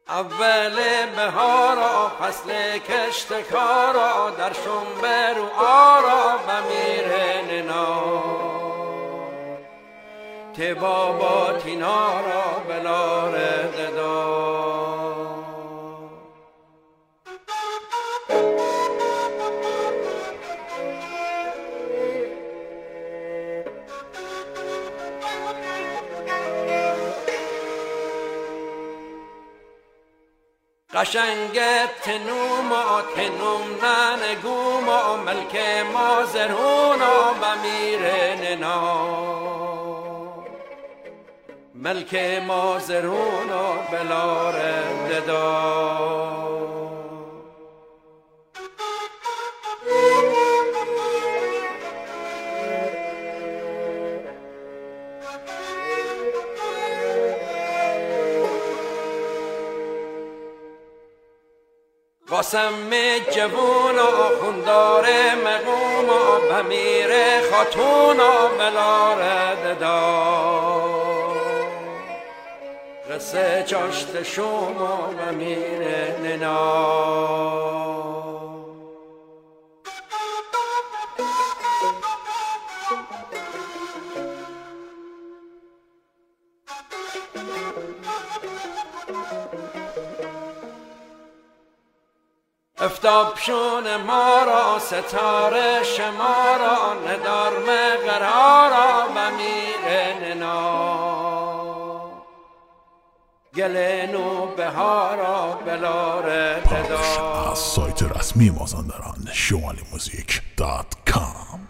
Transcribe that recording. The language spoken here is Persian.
اول بهارا فصل کشتکارا در شنبه رو آرا بمیره ننا تی بابا تینارا بلار ددا قشنگت تنوم ننگوما ملک ما زرونا بمیره ننا ملک ما زرونا بلار ددا قاسم جوون و خوندار مقوم و بمیر خاتون و بلار ددا قصه چاشت شوم و بمیر ننا افتاب شون ما را ستاره شما را ندار مقرارا بمیر ننا گلنو بهارا بلار ددا. از سایت رسمی مازندران شمالیموزیک.com